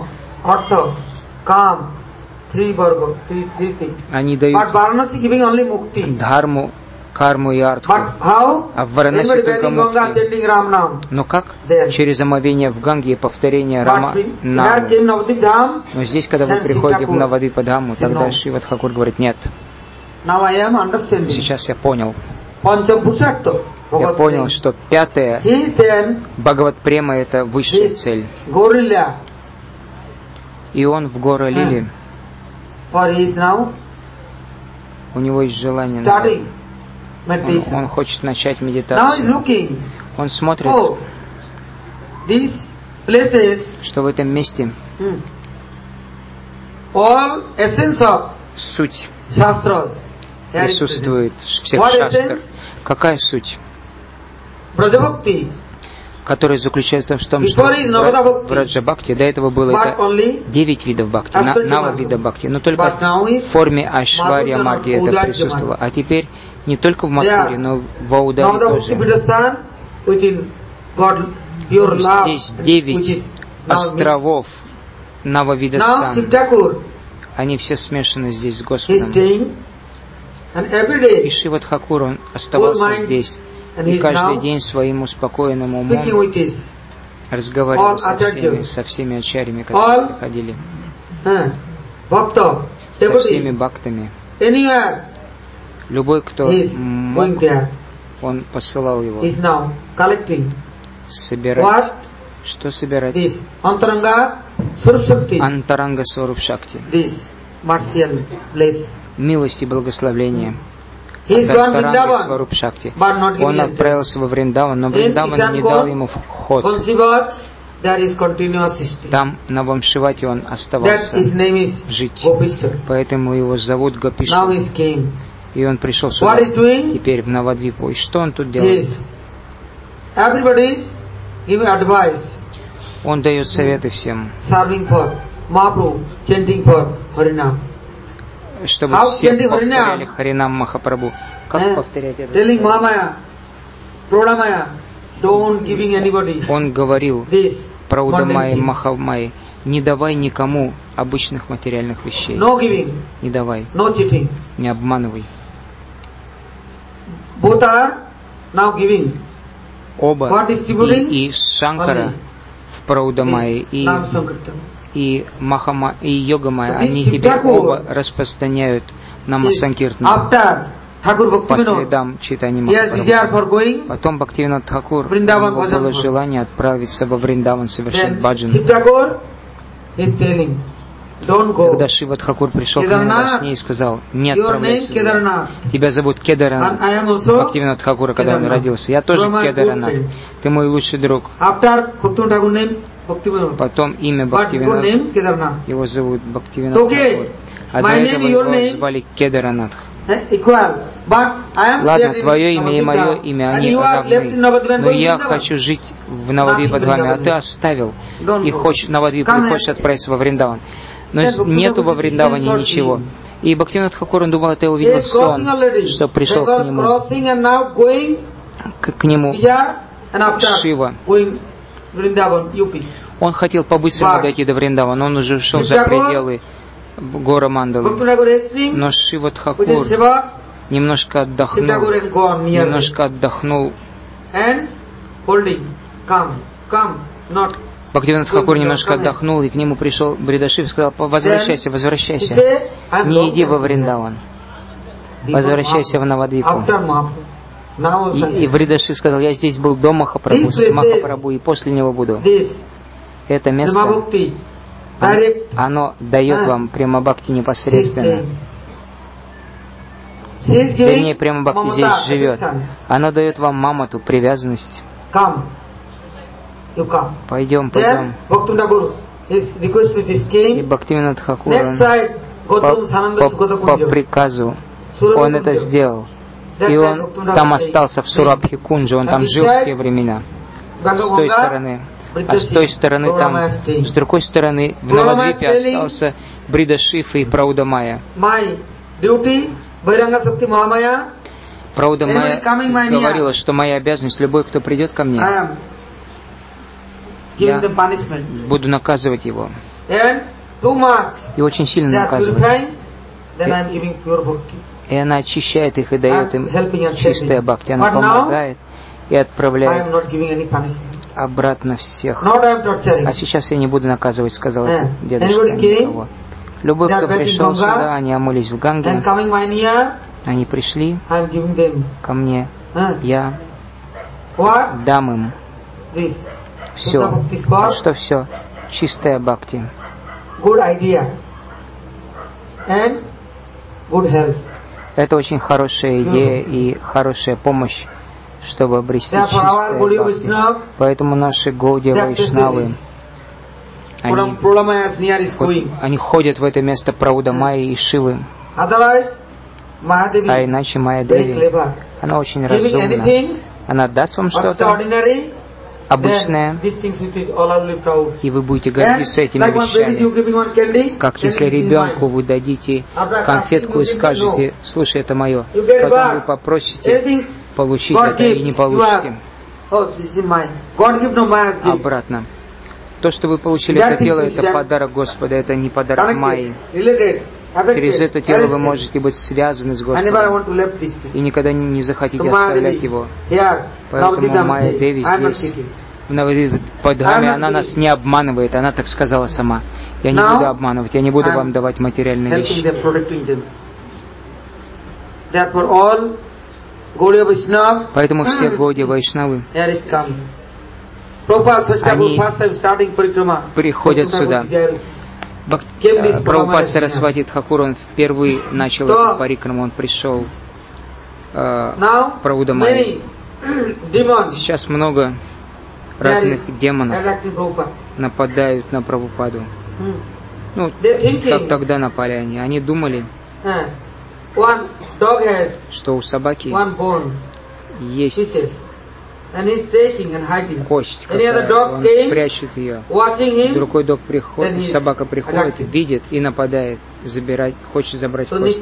Они дают дхарму, карму и артху. А в Варанаси только мукти. Но как? Через омовение в Ганге и повторение Рама Наму. Но здесь, когда вы приходите в Навадвипадхаму, тогда Шива Тхакур говорит: нет. Сейчас я понял. Я понял, что пятое Бхагават Према — это высшая цель. И он в Гора Лили, у него есть желание, он, он хочет начать медитацию. Он смотрит, что в этом месте суть присутствует всех шастр. Какая суть? Которая заключается в том, что в Раджа-бхакти до этого было это девять видов бхакти, на, нава вида бхакти, но только в форме Айшварья Марги это присутствовало. А теперь не только в Мадхуре, но в Аударе тоже. Здесь девять островов Нававидастан. Они все смешаны здесь с Господом. И Шива Тхакур, он оставался здесь. И каждый день своим успокоенным умом разговаривал со всеми, со всеми ачарьями, которые приходили, со всеми бхактами. Любой, кто мог, он посылал его собирать. Что собирать? Антаранга Сваруп Шакти. Милость и благословление. Антаранга Сваруп Шакти. Он отправился во Вриндаван, но Вриндаван не дал ему вход. Там, на Вамшивате, он оставался жить. Поэтому его зовут Гопишвар. И он пришел сюда, теперь в Навадвипу. И что он тут делает? Он дает советы всем, чтобы все повторяли Харинам Махапрабху. Как повторять это? Он говорил Праудамайи, Махамайи, не давай никому обычных материальных вещей. No giving. Не давай. No cheating. Не обманывай. Both are now giving. Оба, и, и Шанкара в Праудамайи, и, и Махама, и Йогамайя, они теперь оба распространяют Нама Санкиртана по следам Чайтаньи Махапрабху. Потом Бхактивинод Тхакур, у него было желание отправиться во Вриндаван совершить баджан. Когда Шива Тхакур пришел к нему во сне и сказал: не отправляйся, тебя зовут Кедаранат. Бхактивинод Тхакура, когда он родился: я тоже Кедаранат, ты мой лучший друг. Потом имя Бхактивинод, его зовут Бхактивинод Тхакур, а до этого его звали Кедаранат. Ладно, твое имя и мое имя, они равны, но я хочу жить в Навадвипадгаме, а ты оставил и хочешь Навадвип, ты хочешь отправиться во Вриндаван. Но нету во Вриндаване ничего. И Бхактивинод Тхакур, он думал, это увидел сон, что пришел к нему, к, к нему Шива. Он хотел по-быстрому дойти до Вриндавана, он уже ушел за пределы гора Мандалы. Но Шива Тхакур немножко отдохнул, немножко отдохнул. Бхактивинод Тхакур немножко отдохнул, и к нему пришел Бридашив и сказал: возвращайся, возвращайся, не иди во Вриндаван, возвращайся в Навадвипу. И, и Бридашив сказал: я здесь был до Махапрабху, с Махапрабху, и после него буду. Это место, оно, оно дает вам Према-бхакти непосредственно. Вернее, Према-бхакти здесь живет. Оно дает вам мамату, привязанность. Пойдем, пойдем. И Бхактивинод Тхакур, по, по, по приказу, он это сделал. И он там остался в Сурабхи Кунджа, он там жил в те времена. С той стороны. А с той стороны там, с другой стороны, в Навадвипе остался Бридашив и Праудамайя. Праудамайя говорила, что моя обязанность, любой, кто придет ко мне, я буду наказывать его. И очень сильно наказывать. И она очищает их и дает им чистое бхакти. Она помогает и отправляет обратно всех. А сейчас я не буду наказывать, сказал этот дедушка, никого. Любой, кто пришел сюда, они омылись в Ганге, они пришли ко мне, я дам им все. А что все? Чистая бхакти. Это очень хорошая идея и хорошая помощь, чтобы обрести чистое бхакти. Поэтому наши Гаудия Вайшнавы, они, они ходят в это место Праудамайи и Шивы. А иначе Майя Деви, она очень разумна. Она даст вам что-то обычное, и вы будете гордиться этими вещами. Как если ребенку вы дадите конфетку и скажете: слушай, это мое. Потом вы попросите получить это и не получите. Обратно. То, что вы получили это тело, это подарок Господа, это не подарок Майи. Через это тело вы можете быть связаны с Господом и никогда не захотите оставлять его. Поэтому Майя Деви здесь, в Навадвипадгаме, она нас не обманывает, она так сказала сама: я не буду обманывать, я не буду вам давать материальные вещи. Поэтому все Гаудия Вайшнавы, они приходят сюда. Прабхупад Сарасвати Тхакур, он впервые начал эту парикраму, он пришел э, в Праудамайи. Сейчас много разных демонов нападают на Прабхупаду. Ну, как тогда напали они. Они думали, что у собаки есть кость, он прячет ее. Другой дог приходит, собака приходит, видит и нападает, забирать, хочет забрать кость.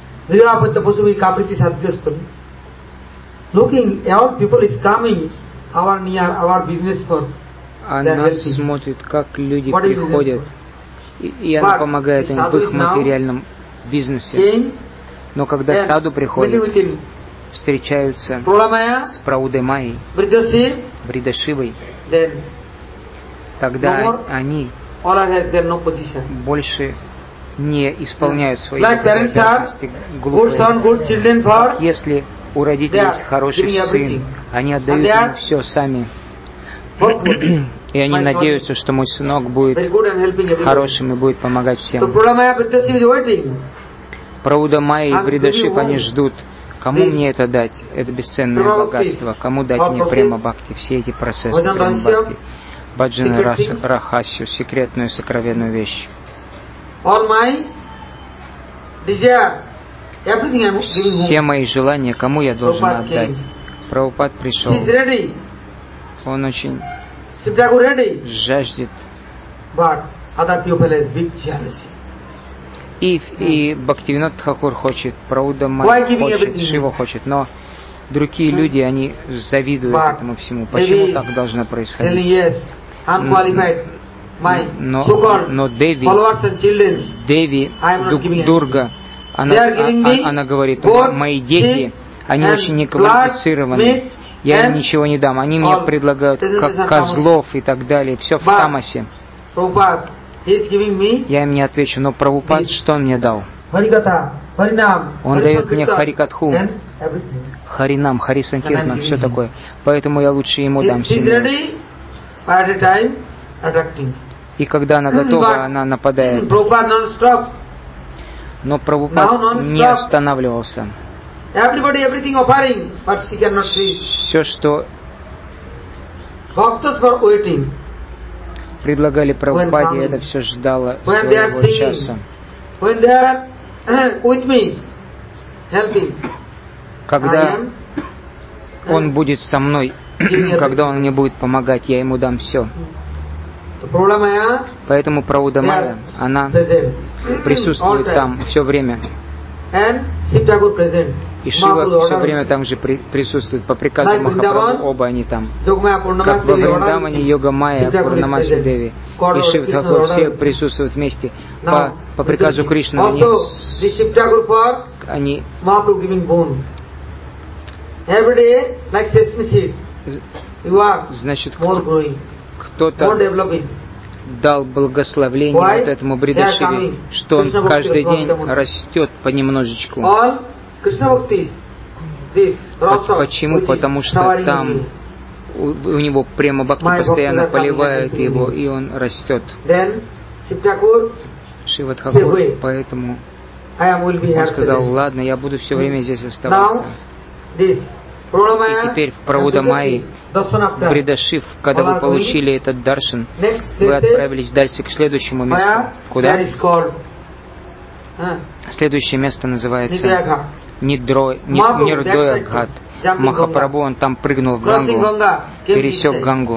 Looking, all people is coming our near our business for. Она смотрит, как люди приходят, и, и она помогает им в их материальном бизнесе. Но когда саду приходят, встречаются с Праудой Майей, Вридашивой, тогда они больше не исполняют свои обязанности глупые. Если у родителей есть хороший сын, они отдают ему все сами. И они надеются, что мой сынок будет хорошим и будет помогать всем. Прауда Майя и Вридашив, они ждут, кому мне это дать, это бесценное богатство, кому дать мне према бхакти, все эти процессы према бхакти, баджана раса, рахасью, секретную сокровенную вещь. Все мои желания, кому я должен отдать? Прабхупад пришел. Он очень жаждет. И, и Бхактивинод Тхакур хочет, Прауда Майя хочет, Шива хочет, но другие люди, они завидуют этому всему. Почему так должно происходить? Но, но Деви, Деви Дурга, она, а, она говорит, мои дети, они очень неквалифицированы, я им ничего не дам, они мне предлагают как козлов и так далее, все в тамасе. Я им не отвечу, но Прабхупад, что он мне дал? Он дает мне Харикатху, Харинам, Харисанкиртан, все такое. Поэтому я лучше ему дам все. И когда она готова, она нападает. Но Прабхупад не останавливался. Все, что предлагали Прабхупаде, это все ждало своего часа. Когда он будет со мной, когда он мне будет помогать, я ему дам все. Поэтому Прауда Майя, она присутствует там все время. И Шива все время там же при, присутствует. По приказу Махапрабху оба они там. Как во Вриндаване Йога Майя, Пурнамаси Деви и Шива Тхакур все присутствуют вместе. По, по приказу Кришны они, они значит, кто-то дал благословление вот этому Бридашиве, что он каждый день растет понемножечку. Почему? Потому что там у, у него према бхакти постоянно поливает его, и он растет. Шива Тхакур, поэтому он сказал, ладно, я буду все время здесь оставаться. И теперь в Прауда Майи, Бридашив, когда вы получили этот даршан, вы отправились дальше к следующему месту. Куда? Следующее место называется Нирдоя Гхат. Махапрабху, он там прыгнул в Гангу, пересек Гангу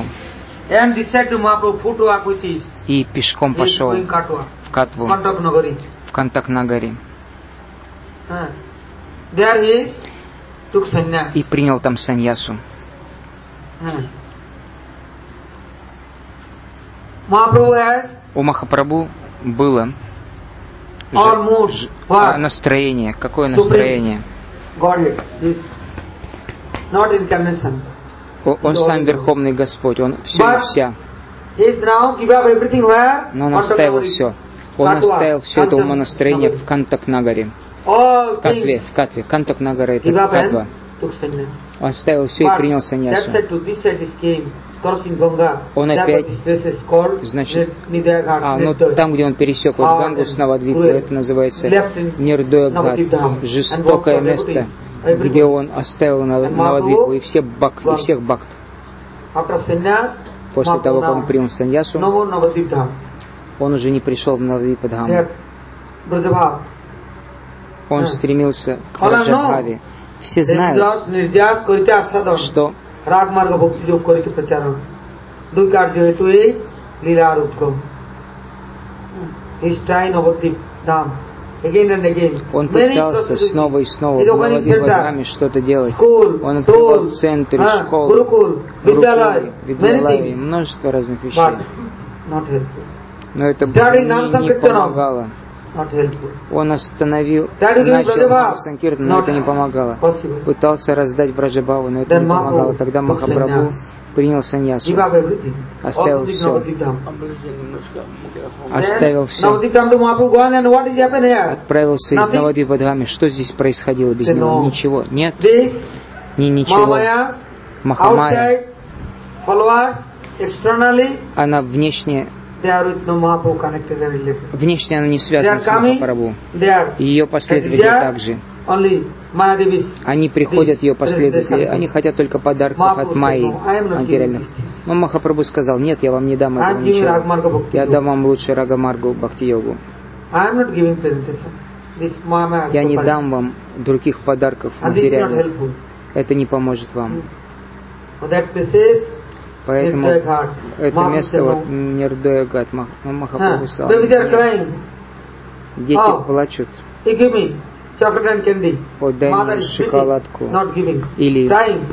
и пешком пошел в Катву, в Кантак-Нагари. И принял там саньясу. У Махапрабху было ж, ж, настроение. Какое настроение? Он сам Верховный Господь, Он все и вся. Но Он оставил все. Он оставил все это умонастроение в Кантак-Нагаре. В Катве, в Катве. Кантак-Нагара это Катва. Он оставил все и принял саньясу. Он опять, значит, а, ну там, где он пересек вот Гангу с Навадвипу, это называется Нирдоя Гхат, жестокое место, где он оставил Навадвипу и, все бак, и всех бхакт. После того, как он принял саньясу, он уже не пришел в Навадвипадхаму. Он стремился к Раджабхаве. Все знают, что Он пытался снова и снова в Навадвипадхаме что-то делать. Он открывал центры, школы, гурукулы, видьялаи, множество разных вещей. Но это не, не помогало. Он остановил, начал Махасанкиртан, но это не помогало. Пытался раздать Браджабхаву, но это не помогало. Тогда Махапрабху принял саньясу, оставил все. Оставил все. Отправился из Навадвипадхами. Что здесь происходило без него? Ничего. Нет. Ни ничего. Махамая. Она внешне Внешне она не связана с Махапрабху. Ее последователи также. Они приходят, ее последователи, они хотят только подарков от Майи материальных. Но Махапрабху сказал: нет, я вам не дам этого ничего. Я дам вам лучше Рагамаргу Бхакти-йогу. Я не дам вам других подарков материальных. Это не поможет вам. Поэтому это место, вот, Нирдоя-гат, Махапрабху сказал: дети плачут, отдай мне шоколадку, или...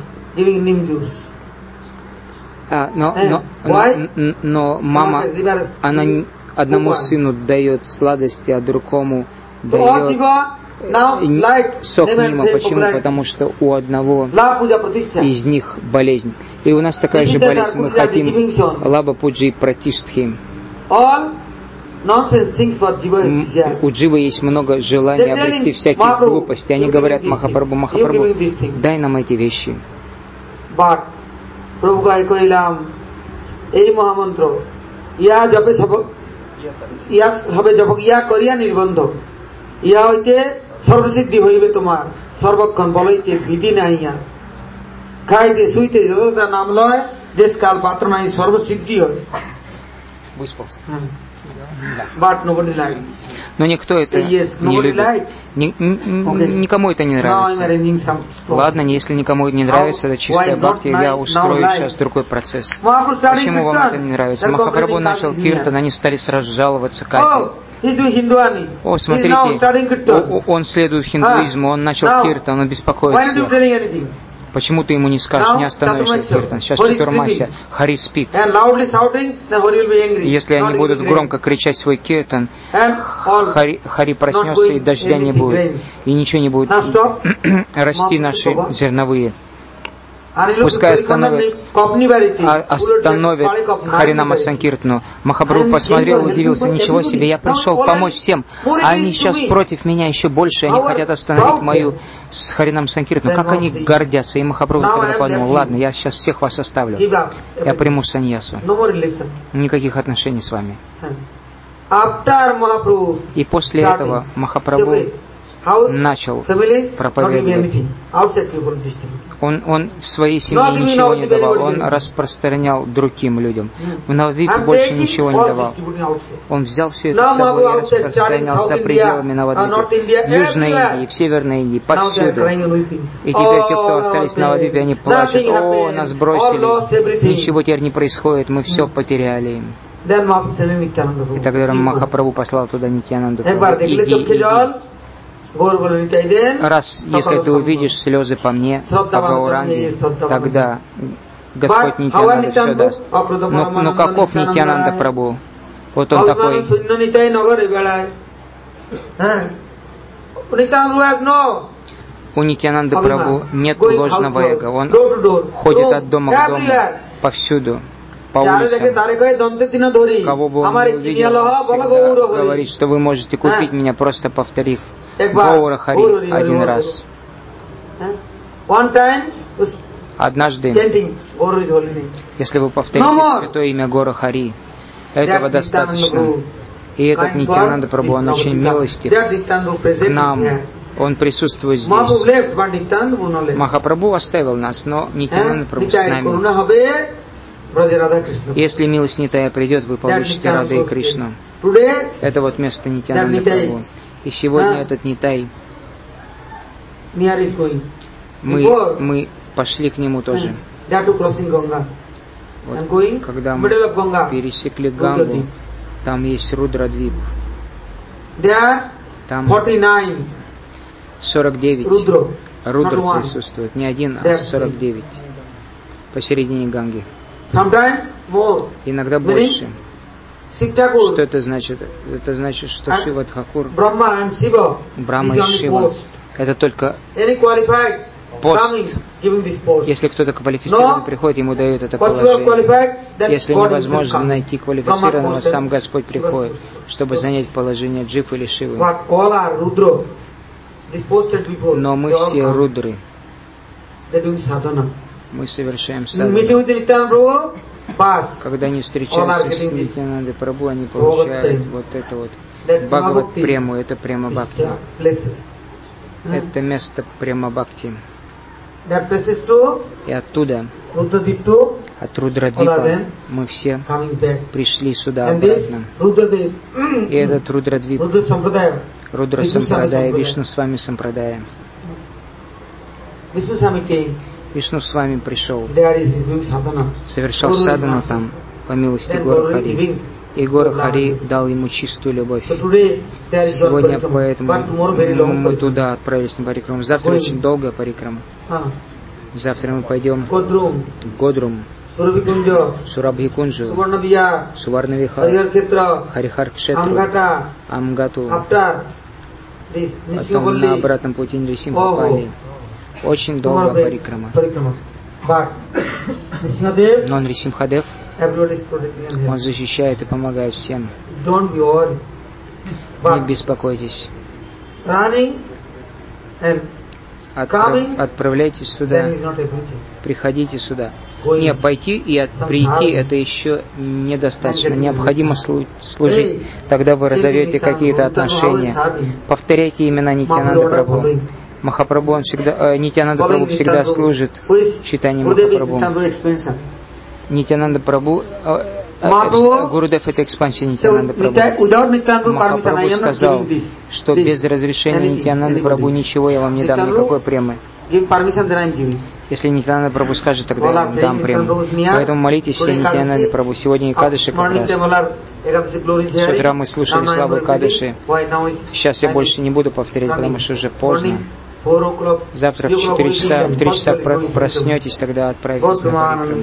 А, но, но, но, но мама, она одному сыну дает сладости, а другому дает сок мимо. Почему? Потому что у одного из них болезнь. И у нас такая же болезнь. Мы хотим лаба пуджи пратиштхи. У дживы есть много желаний обрести всяких глупостей. Они говорят: Махапрабху, Махапрабху, дай нам эти вещи. সর্বসিদ্ধি হইবে তোমার সর্বক্ষণ বলইতে ভীতি নাহিয়া খাইতে শুইতে যতটা নাম লয় দেশকাল পাত্র নাই সর্বসিদ্ধি হয়. Выспался. But nobody likes. Но никто это yes, не любит. Ни, okay. Никому это не нравится. Ладно, если никому не нравится, это чистая бхакти, я устрою сейчас другой процесс. Почему вам это не нравится? Махапрабху начал киртан, они стали сразу жаловаться Кази. О, смотрите, он следует хиндуизму, он начал киртан, он беспокоит всех. Почему ты ему не скажешь, не остановишься киртан? Сейчас Чатурмася, Хари спит. Если они будут громко кричать свой киртан, Хари, Хари проснется, и дождя не будет, и ничего не будет расти наши зерновые. Пускай остановят, остановят Харинама Санкиртну. Махапрабху посмотрел, удивился: ничего себе, я пришел помочь всем, а они сейчас против меня еще больше, они хотят остановить мою с Харинам Санкиртну. Как они гордятся. И Махапрабху тогда подумал: ладно, я сейчас всех вас оставлю, я приму саньясу, никаких отношений с вами. И после этого Махапрабху начал проповедовать. Он, он в своей семье ничего не давал, он распространял другим людям. В Навадвипе больше ничего не давал. Он взял все это с собой и распространял за пределами Навадвипа, в Южной Индии, в Северной Индии, повсюду. И теперь те, кто остались в Навадвипе, они плачут: о, нас бросили, ничего теперь не происходит, мы все потеряли. И тогда Махапрабху послал туда Нитьянанду: иди, иди. Раз, если ты увидишь слезы по мне, по Гауранге, тогда Господь Нитьянанда все даст. Но, но каков Нитьянанда Прабху? Вот он такой. У Нитьянанды Прабху нет ложного эго. Он ходит от дома к дому, повсюду, по улицам. Кого бы он не увидел, он всегда говорит, что вы можете купить меня, просто повторив Гаура Хари один раз. Однажды, если вы повторите святое имя Гора Хари, этого достаточно. И этот Нитьянанда Прабху, он очень милостив к нам. Он присутствует здесь. Махапрабху оставил нас, но Нитьянанда Прабху с нами. Если милость Нитая придет, вы получите Рады и Кришну. Это вот место Нитьянанда Прабху. И сегодня этот Нитай, мы, мы пошли к нему тоже. Вот, когда мы пересекли Гангу, там есть Рудрадвип. Там сорок девять рудр присутствует, не один, а сорок девять посередине Ганги. Иногда больше. Что это значит? Это значит, что Шива Тхакур, Брахма и Шива, это только пост. Если кто-то квалифицированный приходит, ему дают это положение. Если невозможно найти квалифицированного, сам Господь приходит, чтобы занять положение Джив или Шивы. Но мы все рудры. Мы совершаем садхану. Когда они встречаются с Нитьянандой Прабху, они получают вот это вот Бхагават Прему, это Према Бхакти. Это место Према Бхакти. И оттуда, от Рудрадвипа, мы все пришли сюда обратно. И этот Рудрадвип, Рудра Сампрадая, Вишну с вами Сампрадая. Вишну с вами пришел, совершал садану там, по милости Гора Хари. И Гора Хари дал ему чистую любовь. Сегодня поэтому мы туда отправились на парикраму. Завтра очень долгая парикрама. Завтра мы пойдем в Годрум, Сурабхикунджу, Суварнавихар, Харихар Кшетру, Амгату. Потом на обратном пути Нрисимхапали. Очень долгая парикрама. Но Нрисимхадев, он защищает и помогает всем. Не беспокойтесь. Отправ, отправляйтесь сюда. Приходите сюда. Не, пойти и от, прийти это еще недостаточно. Необходимо служить. Тогда вы разовьете какие-то отношения. Повторяйте имена Нитьянанды Прабху. Махапрабху, он всегда, э, Нитьянанда Прабху всегда служит читанием Махапрабху. Нитьянанда Прабху, э, э, Гурудев — это экспансия Нитьянанда Прабху. Махапрабху сказал, что без разрешения Нитьянанда Прабху ничего я вам не дам, никакой премы. Если Нитьянанда Прабху скажет, тогда я вам дам прему. Поэтому молитесь все Нитьянанда Прабху. Сегодня Экадаши как раз. С утра мы слушали славу Экадаши. Сейчас я больше не буду повторять, потому что уже поздно. Завтра в четыре часа, в три часа проснетесь, тогда отправитесь на парикраму.